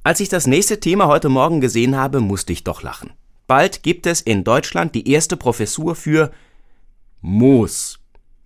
Als ich das nächste Thema heute Morgen gesehen habe, musste ich doch lachen. Bald gibt es in Deutschland die erste Professur für Moos.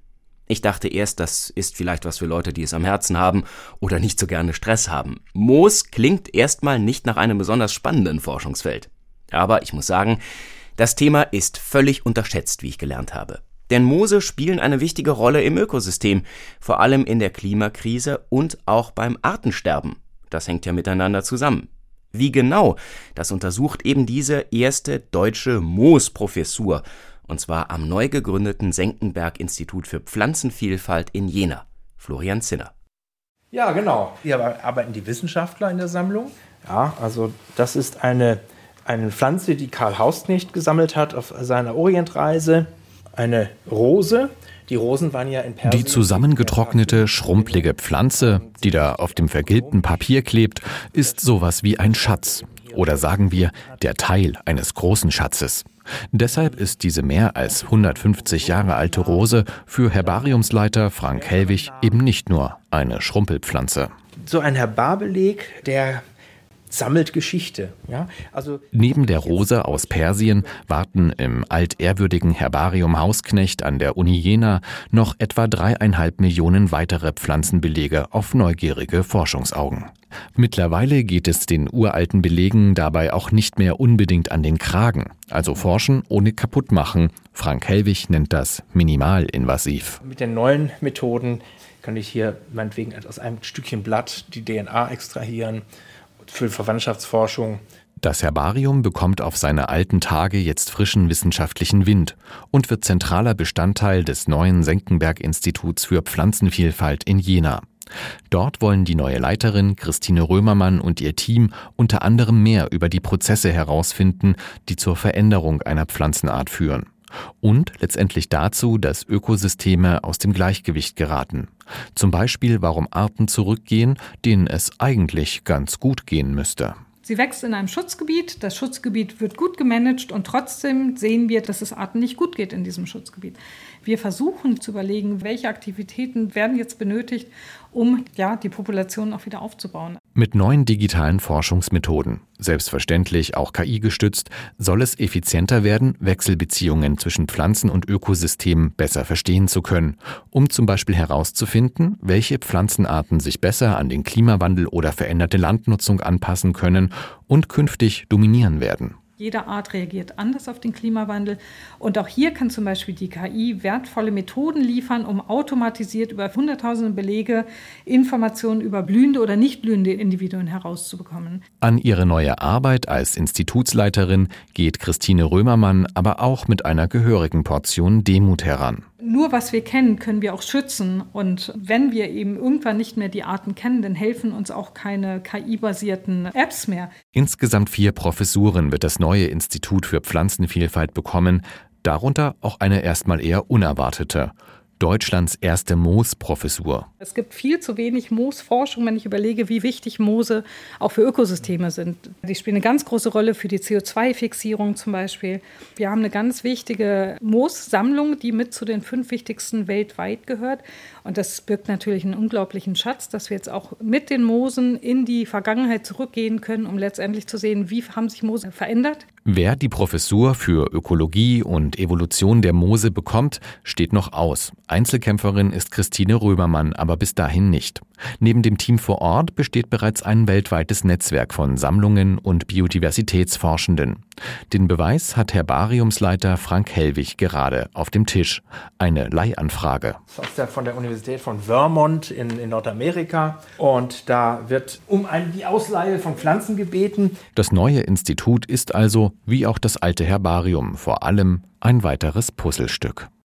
Ich dachte erst, das ist vielleicht was für Leute, die es am Herzen haben oder nicht so gerne Stress haben. Moos klingt erstmal nicht nach einem besonders spannenden Forschungsfeld. Aber ich muss sagen, das Thema ist völlig unterschätzt, wie ich gelernt habe. Denn Moose spielen eine wichtige Rolle im Ökosystem, vor allem in der Klimakrise und auch beim Artensterben. Das hängt ja miteinander zusammen. Wie genau, das untersucht eben diese erste deutsche Moos-Professur, und zwar am neu gegründeten Senckenberg-Institut für Pflanzenvielfalt in Jena. Florian Zinner. Ja, genau. Hier arbeiten die Wissenschaftler in der Sammlung. Ja, also das ist eine Pflanze, die Karl Haustknecht gesammelt hat auf seiner Orientreise. Eine Rose. Die Rosen waren ja in Persien. Die zusammengetrocknete, schrumpelige Pflanze, die da auf dem vergilbten Papier klebt, ist sowas wie ein Schatz. Oder sagen wir, der Teil eines großen Schatzes. Deshalb ist diese mehr als 150 Jahre alte Rose für Herbariumsleiter Frank Hellwig eben nicht nur eine Schrumpelpflanze. So ein Herbarbeleg, der sammelt Geschichte. Ja? Also neben der Rose aus Persien warten im altehrwürdigen Herbarium Haustknecht an der Uni Jena noch etwa 3,5 Millionen weitere Pflanzenbelege auf neugierige Forschungsaugen. Mittlerweile geht es den uralten Belegen dabei auch nicht mehr unbedingt an den Kragen. Also forschen ohne kaputt machen. Frank Hellwig nennt das minimalinvasiv. Mit den neuen Methoden kann ich hier meinetwegen aus einem Stückchen Blatt die DNA extrahieren. Für Verwandtschaftsforschung. Das Herbarium bekommt auf seine alten Tage jetzt frischen wissenschaftlichen Wind und wird zentraler Bestandteil des neuen Senckenberg-Instituts für Pflanzenvielfalt in Jena. Dort wollen die neue Leiterin Christine Römermann und ihr Team unter anderem mehr über die Prozesse herausfinden, die zur Veränderung einer Pflanzenart führen. Und letztendlich dazu, dass Ökosysteme aus dem Gleichgewicht geraten. Zum Beispiel, warum Arten zurückgehen, denen es eigentlich ganz gut gehen müsste. Sie wächst in einem Schutzgebiet, das Schutzgebiet wird gut gemanagt und trotzdem sehen wir, dass es Arten nicht gut geht in diesem Schutzgebiet. Wir versuchen zu überlegen, welche Aktivitäten werden jetzt benötigt, um die Population auch wieder aufzubauen. Mit neuen digitalen Forschungsmethoden, selbstverständlich auch KI-gestützt, soll es effizienter werden, Wechselbeziehungen zwischen Pflanzen und Ökosystemen besser verstehen zu können, um zum Beispiel herauszufinden, welche Pflanzenarten sich besser an den Klimawandel oder veränderte Landnutzung anpassen können und künftig dominieren werden. Jede Art reagiert anders auf den Klimawandel. Und auch hier kann zum Beispiel die KI wertvolle Methoden liefern, um automatisiert über hunderttausende Belege Informationen über blühende oder nicht blühende Individuen herauszubekommen. An ihre neue Arbeit als Institutsleiterin geht Christine Römermann aber auch mit einer gehörigen Portion Demut heran. Nur was wir kennen, können wir auch schützen. Und wenn wir eben irgendwann nicht mehr die Arten kennen, dann helfen uns auch keine KI-basierten Apps mehr. Insgesamt 4 Professuren wird das neue Institut für Pflanzenvielfalt bekommen, darunter auch eine erstmal eher unerwartete. Deutschlands erste Moos-Professur. Es gibt viel zu wenig Moosforschung, wenn ich überlege, wie wichtig Moose auch für Ökosysteme sind. Die spielen eine ganz große Rolle für die CO2-Fixierung zum Beispiel. Wir haben eine ganz wichtige Moossammlung, die mit zu den 5 wichtigsten weltweit gehört. Und das birgt natürlich einen unglaublichen Schatz, dass wir jetzt auch mit den Moosen in die Vergangenheit zurückgehen können, um letztendlich zu sehen, wie haben sich Moose verändert. Wer die Professur für Ökologie und Evolution der Moose bekommt, steht noch aus. Einzelkämpferin ist Christine Römermann, aber bis dahin nicht. Neben dem Team vor Ort besteht bereits ein weltweites Netzwerk von Sammlungen und Biodiversitätsforschenden. Den Beweis hat Herbariumsleiter Frank Hellwig gerade auf dem Tisch. Eine Leihanfrage. Von der Universität von Vermont in Nordamerika. Und da wird um die Ausleihe von Pflanzen gebeten. Das neue Institut ist also, wie auch das alte Herbarium, vor allem ein weiteres Puzzlestück.